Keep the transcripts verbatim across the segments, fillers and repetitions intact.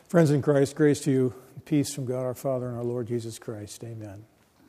Friends in Christ, grace to you, peace from God our Father and our Lord Jesus Christ. Amen.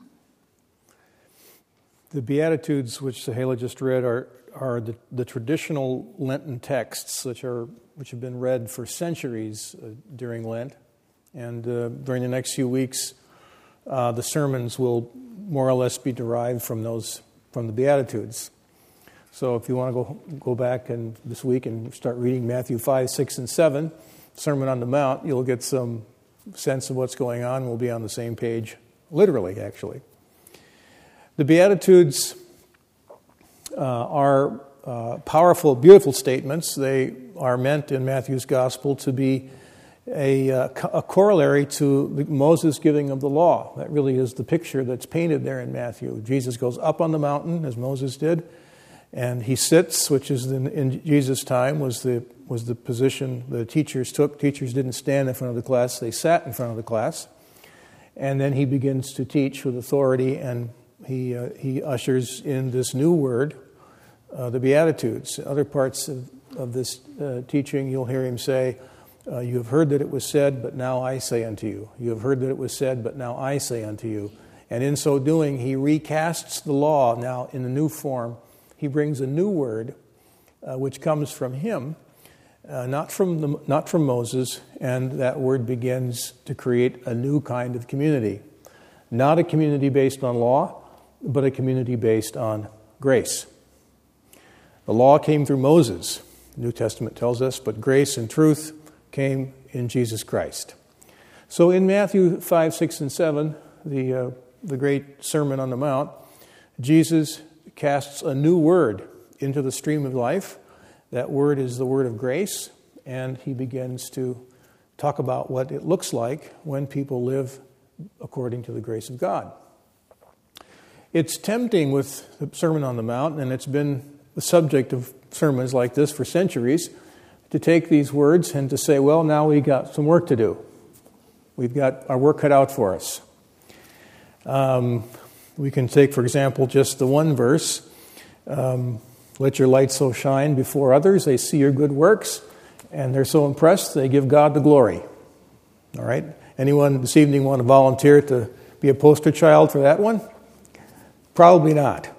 The Beatitudes, which Sahela just read, are are the, the traditional Lenten texts, which are which have been read for centuries uh, during Lent, and uh, during the next few weeks, uh, the sermons will more or less be derived from those from the Beatitudes. So, if you want to go go back and this week and start reading Matthew five, six, and seven. Sermon on the Mount, you'll get some sense of what's going on. We'll be on the same page, literally, actually. The Beatitudes uh, are uh, powerful, beautiful statements. They are meant in Matthew's Gospel to be a, uh, a corollary to the Moses' giving of the law. That really is the picture that's painted there in Matthew. Jesus goes up on the mountain, as Moses did, and he sits, which is in, in Jesus' time was the was the position the teachers took. Teachers didn't stand in front of the class, they sat in front of the class. And then he begins to teach with authority, and he uh, he ushers in this new word, uh, the Beatitudes. Other parts of, of this uh, teaching, you'll hear him say, uh, you have heard that it was said, but now I say unto you. You have heard that it was said, but now I say unto you. And in so doing, he recasts the law now in the new form. He brings a new word, uh, which comes from him, Uh, not from the, not from Moses, and that word begins to create a new kind of community. Not a community based on law, but a community based on grace. The law came through Moses, the New Testament tells us, but grace and truth came in Jesus Christ. So in Matthew five, six, and seven, the, uh, the great Sermon on the Mount, Jesus casts a new word into the stream of life. That word is the word of grace, and he begins to talk about what it looks like when people live according to the grace of God. It's tempting with the Sermon on the Mount, and it's been the subject of sermons like this for centuries, to take these words and to say, well, now we've got some work to do. We've got our work cut out for us. Um, we can take, for example, just the one verse, um, let your light so shine before others, they see your good works, and they're so impressed, they give God the glory. All right? Anyone this evening want to volunteer to be a poster child for that one? Probably not.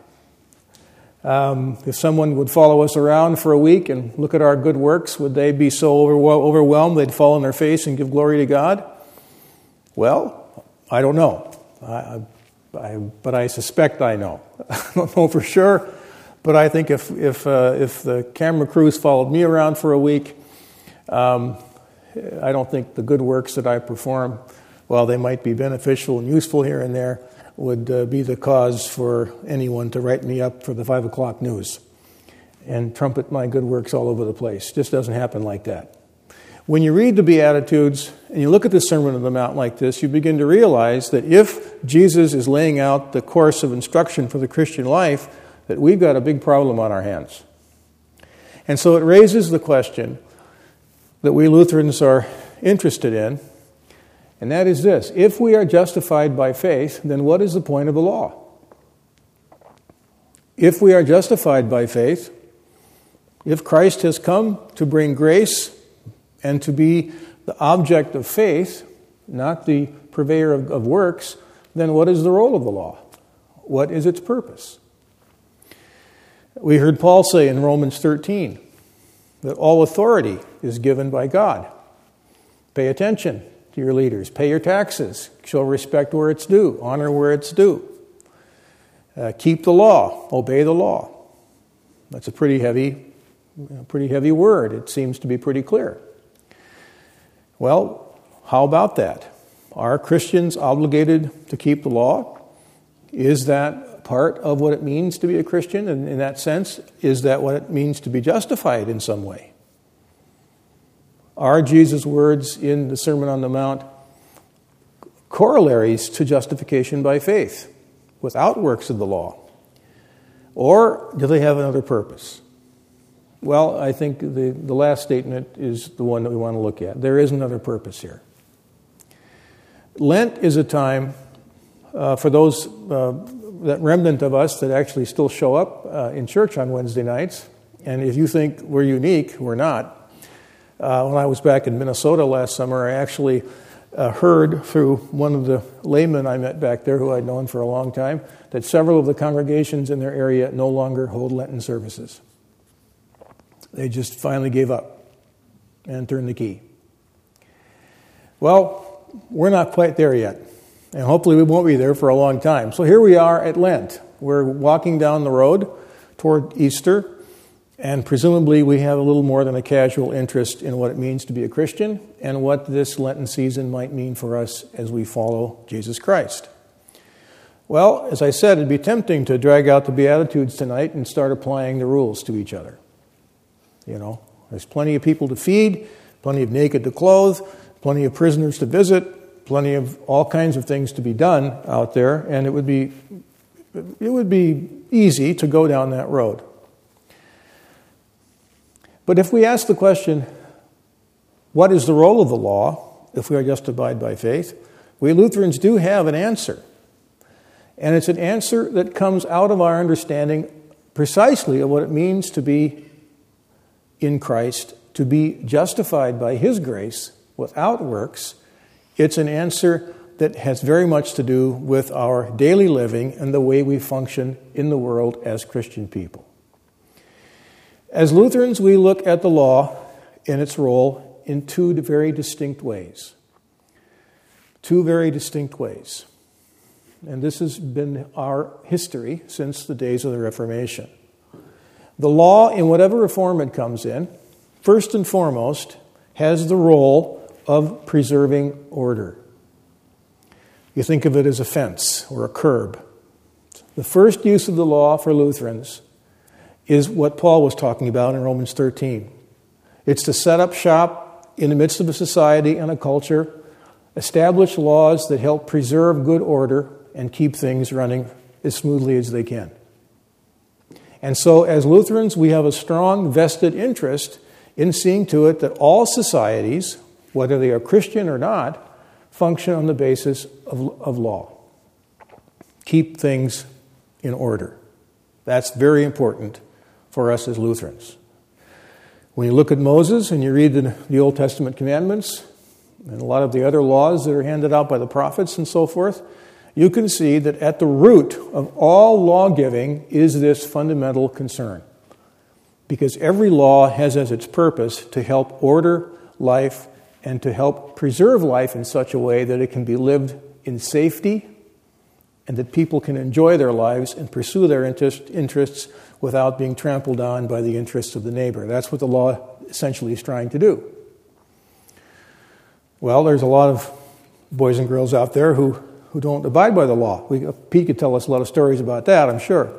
Um, if someone would follow us around for a week and look at our good works, would they be so overwhelmed they'd fall on their face and give glory to God? Well, I don't know. I, I, but I suspect I know. I don't know for sure. But I think if if uh, if the camera crews followed me around for a week, um, I don't think the good works that I perform, while they might be beneficial and useful here and there, would uh, be the cause for anyone to write me up for the five o'clock news and trumpet my good works all over the place. It just doesn't happen like that. When you read the Beatitudes and you look at the Sermon on the Mount like this, you begin to realize that if Jesus is laying out the course of instruction for the Christian life, that we've got a big problem on our hands. And so it raises the question that we Lutherans are interested in, and that is this. If we are justified by faith, then what is the point of the law? If we are justified by faith, if Christ has come to bring grace and to be the object of faith, not the purveyor of, of works, then what is the role of the law? What is its purpose? We heard Paul say in Romans thirteen that all authority is given by God. Pay attention to your leaders. Pay your taxes. Show respect where it's due. Honor where it's due. Uh, keep the law. Obey the law. That's a pretty heavy, pretty heavy word. It seems to be pretty clear. Well, how about that? Are Christians obligated to keep the law? Is that part of what it means to be a Christian? And in that sense, is that what it means to be justified in some way? Are Jesus' words in the Sermon on the Mount corollaries to justification by faith without works of the law? Or do they have another purpose? Well, I think the, the last statement is the one that we want to look at. There is another purpose here. Lent is a time uh, for those uh, that remnant of us that actually still show up uh, in church on Wednesday nights. And if you think we're unique, we're not. Uh, when I was back in Minnesota last summer, I actually uh, heard through one of the laymen I met back there, who I'd known for a long time, that several of the congregations in their area no longer hold Lenten services. They just finally gave up and turned the key. Well, we're not quite there yet, and hopefully we won't be there for a long time. So here we are at Lent. We're walking down the road toward Easter, and presumably we have a little more than a casual interest in what it means to be a Christian and what this Lenten season might mean for us as we follow Jesus Christ. Well, as I said, it'd be tempting to drag out the Beatitudes tonight and start applying the rules to each other. You know, there's plenty of people to feed, plenty of naked to clothe, plenty of prisoners to visit, plenty of all kinds of things to be done out there, and it would be it would be easy to go down that road. But if we ask the question, what is the role of the law if we are just to abide by faith, we Lutherans do have an answer. And it's an answer that comes out of our understanding precisely of what it means to be in Christ, to be justified by His grace without works. It's an answer that has very much to do with our daily living and the way we function in the world as Christian people. As Lutherans, we look at the law and its role in two very distinct ways. Two very distinct ways. And this has been our history since the days of the Reformation. The law, in whatever form it comes in, first and foremost, has the role of preserving order. You think of it as a fence or a curb. The first use of the law for Lutherans is what Paul was talking about in Romans thirteen. It's to set up shop in the midst of a society and a culture, establish laws that help preserve good order and keep things running as smoothly as they can. And so as Lutherans, we have a strong vested interest in seeing to it that all societies, whether they are Christian or not, function on the basis of, of law. Keep things in order. That's very important for us as Lutherans. When you look at Moses and you read the, the Old Testament commandments and a lot of the other laws that are handed out by the prophets and so forth, you can see that at the root of all law-giving is this fundamental concern. Because every law has as its purpose to help order life and to help preserve life in such a way that it can be lived in safety and that people can enjoy their lives and pursue their interest, interests without being trampled on by the interests of the neighbor. That's what the law essentially is trying to do. Well, there's a lot of boys and girls out there who, who don't abide by the law. We, Pete could tell us a lot of stories about that, I'm sure.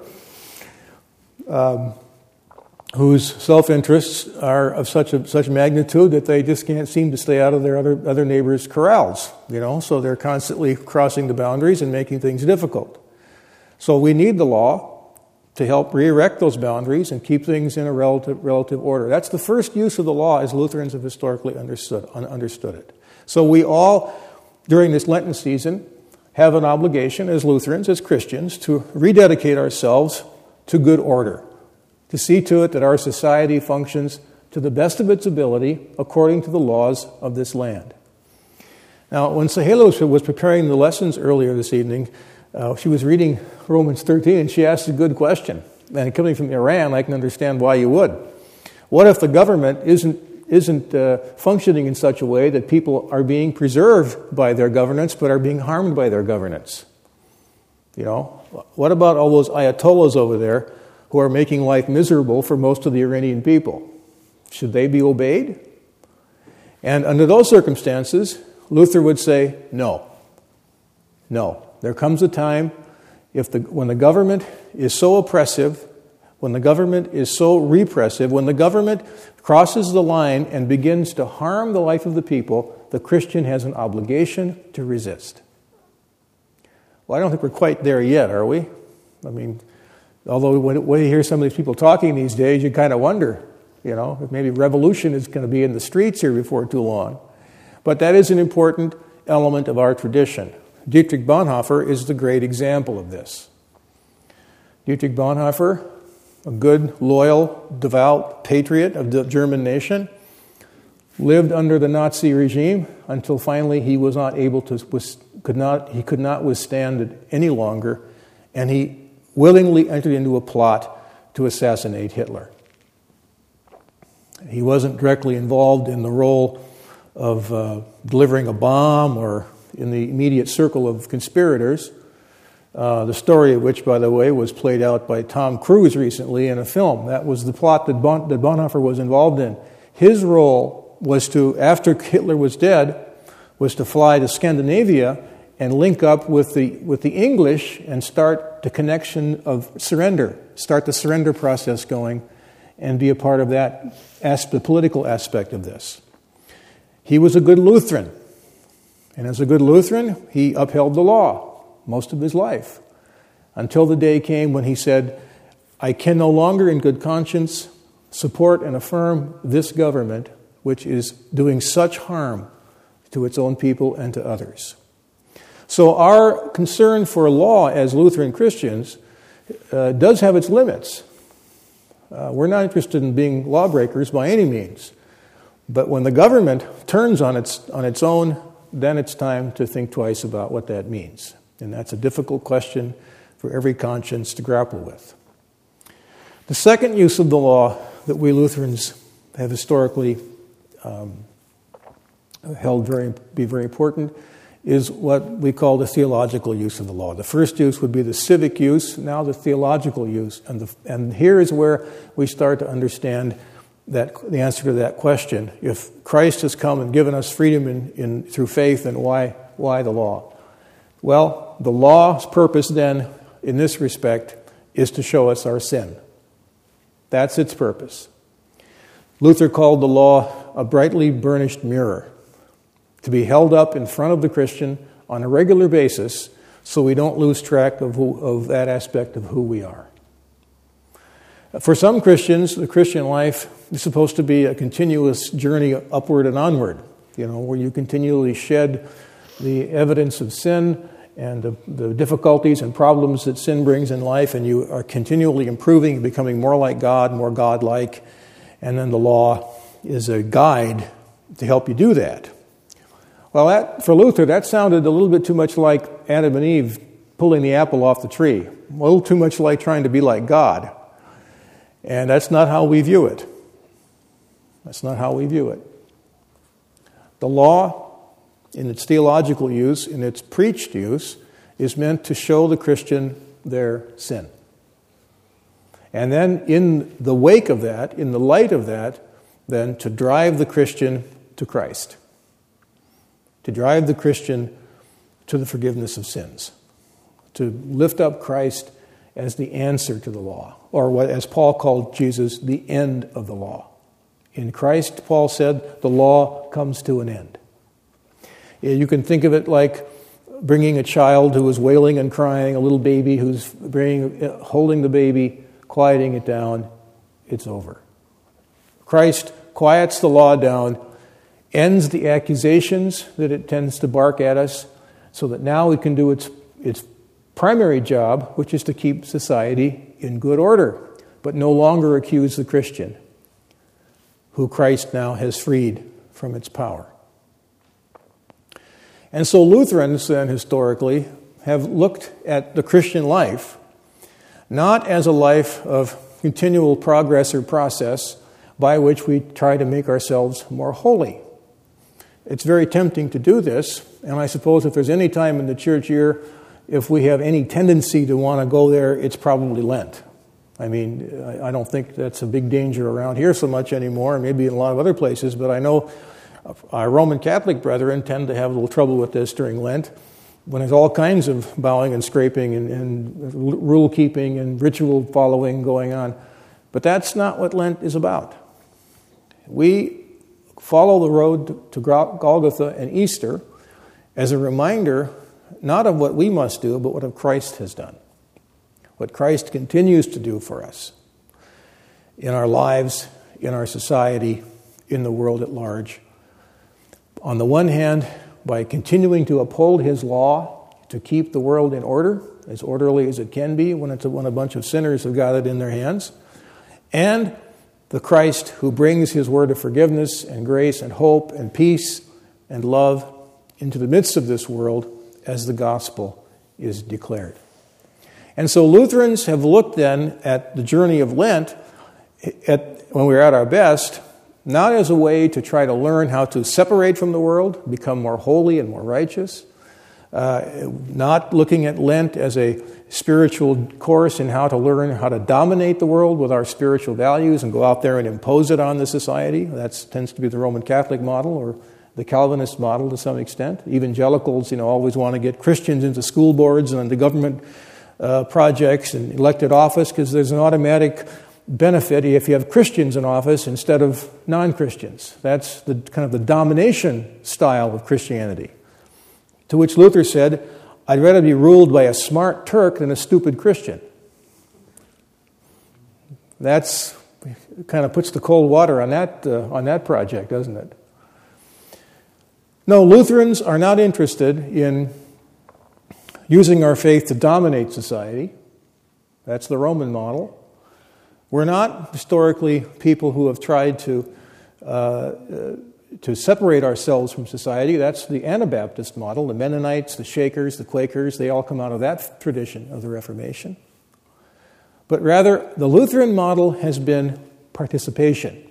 Um, whose self-interests are of such a, such magnitude that they just can't seem to stay out of their other, other neighbors' corrals, you know, so they're constantly crossing the boundaries and making things difficult. So we need the law to help re-erect those boundaries and keep things in a relative, relative order. That's the first use of the law as Lutherans have historically understood, understood it. So we all, during this Lenten season, have an obligation as Lutherans, as Christians, to rededicate ourselves to good order, to see to it that our society functions to the best of its ability according to the laws of this land. Now, when Sahela was preparing the lessons earlier this evening, uh, she was reading Romans thirteen, and she asked a good question. And coming from Iran, I can understand why you would. What if the government isn't isn't uh, functioning in such a way that people are being preserved by their governance but are being harmed by their governance? You know, what about all those ayatollahs over there who are making life miserable for most of the Iranian people? Should they be obeyed? And under those circumstances, Luther would say, no. No. There comes a time if the, when the government is so oppressive, when the government is so repressive, when the government crosses the line and begins to harm the life of the people, the Christian has an obligation to resist. Well, I don't think we're quite there yet, are we? I mean, although when, when you hear some of these people talking these days, you kind of wonder, you know, if maybe revolution is going to be in the streets here before too long. But that is an important element of our tradition. Dietrich Bonhoeffer is the great example of this. Dietrich Bonhoeffer, a good, loyal, devout patriot of the German nation, lived under the Nazi regime until finally he was not able to, was, could not, he could not withstand it any longer, and he willingly entered into a plot to assassinate Hitler. He wasn't directly involved in the role of uh, delivering a bomb or in the immediate circle of conspirators, uh, the story of which, by the way, was played out by Tom Cruise recently in a film. That was the plot that, bon- that Bonhoeffer was involved in. His role was to, after Hitler was dead, was to fly to Scandinavia and link up with the with the English and start the connection of surrender, start the surrender process going, and be a part of that aspect, the political aspect of this. He was a good Lutheran, and as a good Lutheran, he upheld the law most of his life, until the day came when he said, I can no longer in good conscience support and affirm this government, which is doing such harm to its own people and to others. So our concern for law as Lutheran Christians uh, does have its limits. Uh, we're not interested in being lawbreakers by any means. But when the government turns on its on its own, then it's time to think twice about what that means. And that's a difficult question for every conscience to grapple with. The second use of the law that we Lutherans have historically um, held very be very important is what we call the theological use of the law. The first use would be the civic use, now the theological use. And, the, and here is where we start to understand that the answer to that question. If Christ has come and given us freedom in, in, through faith, then why, why the law? Well, the law's purpose then, in this respect, is to show us our sin. That's its purpose. Luther called the law a brightly burnished mirror, to be held up in front of the Christian on a regular basis so we don't lose track of, who, of that aspect of who we are. For some Christians, the Christian life is supposed to be a continuous journey upward and onward, you know, where you continually shed the evidence of sin and the, the difficulties and problems that sin brings in life, and you are continually improving, becoming more like God, more God-like, and then the law is a guide to help you do that. Well, that, for Luther, that sounded a little bit too much like Adam and Eve pulling the apple off the tree, a little too much like trying to be like God. And that's not how we view it. That's not how we view it. The law, in its theological use, in its preached use, is meant to show the Christian their sin. And then in the wake of that, in the light of that, then to drive the Christian to Christ. To drive the Christian to the forgiveness of sins. To lift up Christ as the answer to the law. Or what, as Paul called Jesus, the end of the law. In Christ, Paul said, the law comes to an end. You can think of it like bringing a child who is wailing and crying, a little baby who's bringing, holding the baby, quieting it down. It's over. Christ quiets the law down, ends the accusations that it tends to bark at us, so that now it can do its its primary job, which is to keep society in good order, but no longer accuse the Christian, who Christ now has freed from its power. And so Lutherans then historically have looked at the Christian life not as a life of continual progress or process by which we try to make ourselves more holy. It's very tempting to do this, and I suppose if there's any time in the church year, if we have any tendency to want to go there, it's probably Lent. I mean, I don't think that's a big danger around here so much anymore, maybe in a lot of other places, but I know our Roman Catholic brethren tend to have a little trouble with this during Lent, when there's all kinds of bowing and scraping and, and rule-keeping and ritual following going on. But that's not what Lent is about. We follow the road to Golgotha and Easter as a reminder not of what we must do, but what Christ has done. What Christ continues to do for us in our lives, in our society, in the world at large. On the one hand, by continuing to uphold his law to keep the world in order, as orderly as it can be when it's a, when a bunch of sinners have got it in their hands, and the Christ who brings his word of forgiveness and grace and hope and peace and love into the midst of this world as the gospel is declared. And so Lutherans have looked then at the journey of Lent, at, when we're at our best, not as a way to try to learn how to separate from the world, become more holy and more righteous, uh, not looking at Lent as a spiritual course in how to learn how to dominate the world with our spiritual values and go out there and impose it on the society. That tends to be the Roman Catholic model or the Calvinist model to some extent. Evangelicals, you know, always want to get Christians into school boards and into government uh, projects and elected office because there's an automatic benefit if you have Christians in office instead of non-Christians. That's the kind of the domination style of Christianity. To which Luther said, I'd rather be ruled by a smart Turk than a stupid Christian. That's kind of puts the cold water on that uh, on that project, doesn't it? No, Lutherans are not interested in using our faith to dominate society. That's the Roman model. We're not historically people who have tried to uh, uh, to separate ourselves from society. That's the Anabaptist model. The Mennonites, the Shakers, the Quakers, they all come out of that tradition of the Reformation. But rather, the Lutheran model has been participation.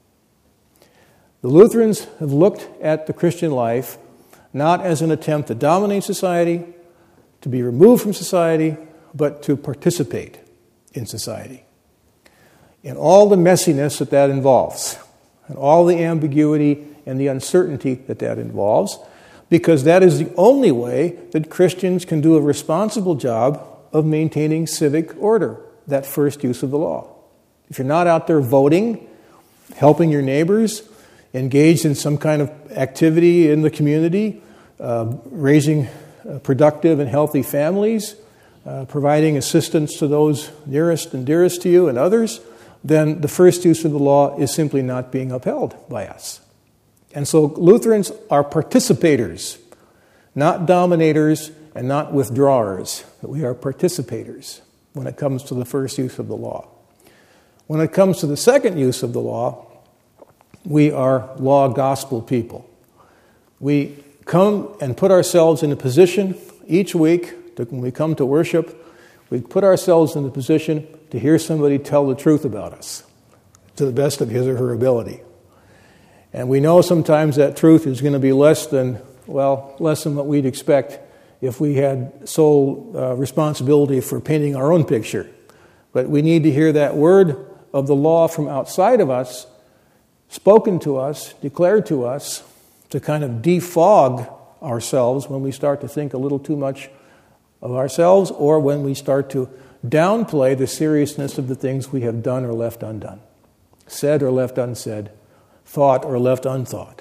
The Lutherans have looked at the Christian life not as an attempt to dominate society, to be removed from society, but to participate in society. And all the messiness that that involves, and all the ambiguity and the uncertainty that that involves, because that is the only way that Christians can do a responsible job of maintaining civic order, that first use of the law. If you're not out there voting, helping your neighbors, engaged in some kind of activity in the community, uh, raising uh, productive and healthy families, uh, providing assistance to those nearest and dearest to you and others, then the first use of the law is simply not being upheld by us. And so Lutherans are participators, not dominators and not withdrawers, but we are participators when it comes to the first use of the law. When it comes to the second use of the law, we are law gospel people. We come and put ourselves in a position each week, to, when we come to worship, we put ourselves in the position to hear somebody tell the truth about us to the best of his or her ability. And we know sometimes that truth is going to be less than, well, less than what we'd expect if we had sole uh, responsibility for painting our own picture. But we need to hear that word of the law from outside of us, spoken to us, declared to us, to kind of defog ourselves when we start to think a little too much of ourselves or when we start to downplay the seriousness of the things we have done or left undone, said or left unsaid, thought or left unthought.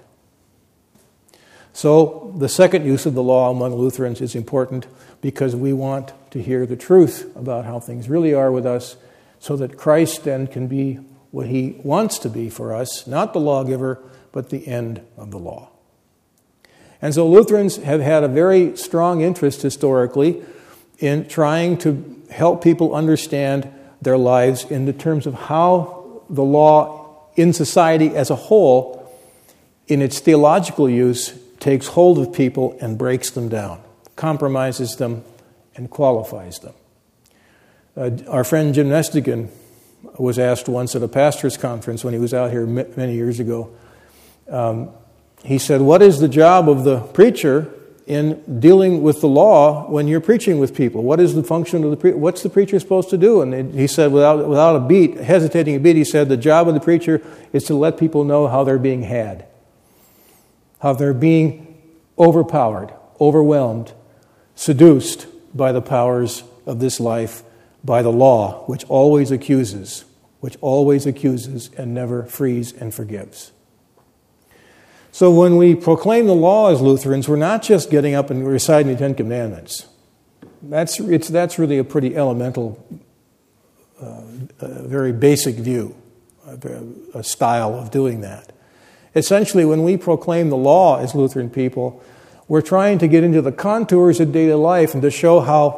So the second use of the law among Lutherans is important because we want to hear the truth about how things really are with us so that Christ then can be what he wants to be for us, not the lawgiver, but the end of the law. And so Lutherans have had a very strong interest historically in trying to help people understand their lives in the terms of how the law in society as a whole, in its theological use, takes hold of people and breaks them down, compromises them, and qualifies them. Uh, our friend Jim Nestigan was asked once at a pastor's conference when he was out here many years ago. Um, he said, what is the job of the preacher in dealing with the law when you're preaching with people? What is the function of the preacher? What's the preacher supposed to do? And he said, without without a beat, hesitating a beat, he said, the job of the preacher is to let people know how they're being had, how they're being overpowered, overwhelmed, seduced by the powers of this life, by the law, which always accuses, which always accuses and never frees and forgives. So when we proclaim the law as Lutherans, we're not just getting up and reciting the Ten Commandments. That's it's that's really a pretty elemental, uh, a very basic view, a, a style of doing that. Essentially, when we proclaim the law as Lutheran people, we're trying to get into the contours of daily life and to show how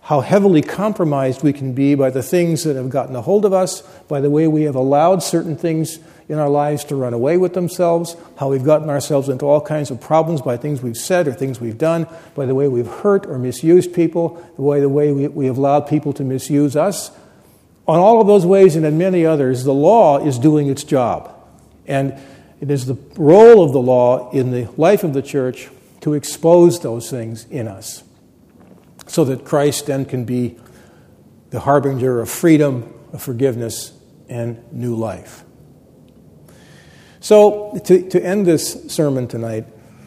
how heavily compromised we can be by the things that have gotten a hold of us, by the way we have allowed certain things in our lives to run away with themselves, how we've gotten ourselves into all kinds of problems by things we've said or things we've done, by the way we've hurt or misused people, the way the way we, we have allowed people to misuse us. On all of those ways and in many others, the law is doing its job. And it is the role of the law in the life of the church to expose those things in us, so that Christ then can be the harbinger of freedom, of forgiveness, and new life. So, to, to end this sermon tonight,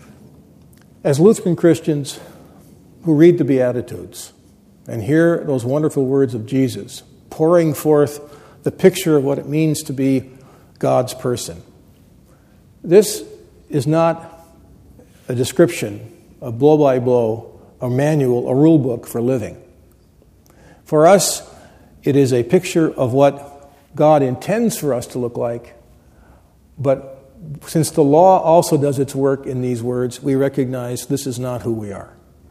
as Lutheran Christians who read the Beatitudes and hear those wonderful words of Jesus, pouring forth the picture of what it means to be God's person, this is not a description, a blow-by-blow, a manual, a rule book for living. For us, it is a picture of what God intends for us to look like. But since the law also does its work in these words, we recognize this is not who we are.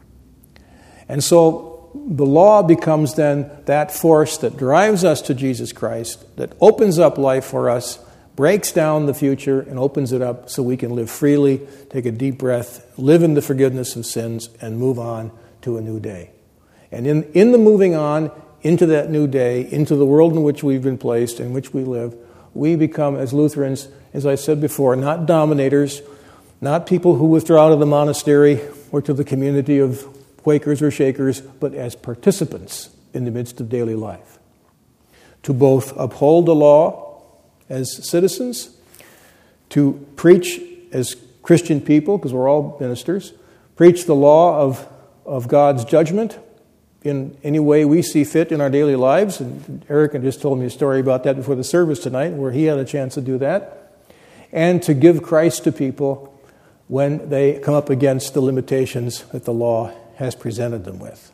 And so the law becomes then that force that drives us to Jesus Christ, that opens up life for us, breaks down the future and opens it up so we can live freely, take a deep breath, live in the forgiveness of sins, and move on to a new day. And in, in the moving on into that new day, into the world in which we've been placed, in which we live, we become, as Lutherans, as I said before, not dominators, not people who withdraw to the monastery or to the community of Quakers or Shakers, but as participants in the midst of daily life. To both uphold the law as citizens, to preach as Christian people, because we're all ministers, preach the law of, of God's judgment in any way we see fit in our daily lives. And Eric just told me a story about that before the service tonight, where he had a chance to do that. And to give Christ to people when they come up against the limitations that the law has presented them with.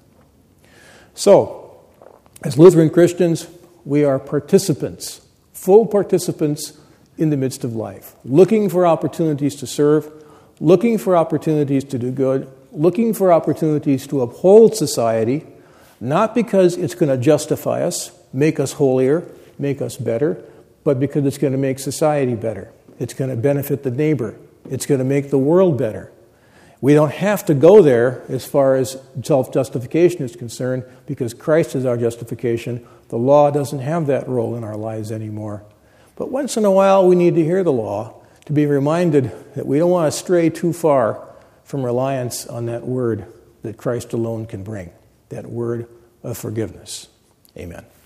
So, as Lutheran Christians, we are participants, full participants in the midst of life, looking for opportunities to serve, looking for opportunities to do good, looking for opportunities to uphold society, not because it's going to justify us, make us holier, make us better, but because it's going to make society better. It's going to benefit the neighbor. It's going to make the world better. We don't have to go there as far as self-justification is concerned, because Christ is our justification. The law doesn't have that role in our lives anymore. But once in a while, we need to hear the law to be reminded that we don't want to stray too far from reliance on that word that Christ alone can bring, that word of forgiveness. Amen.